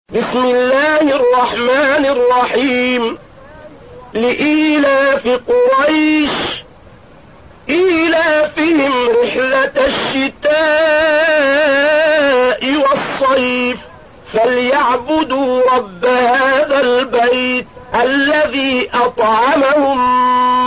بسم الله الرحمن الرحيم. لإيلاف قريش إيلافهم رحلة الشتاء والصيف فليعبدوا رب هذا البيت الذي أطعمهم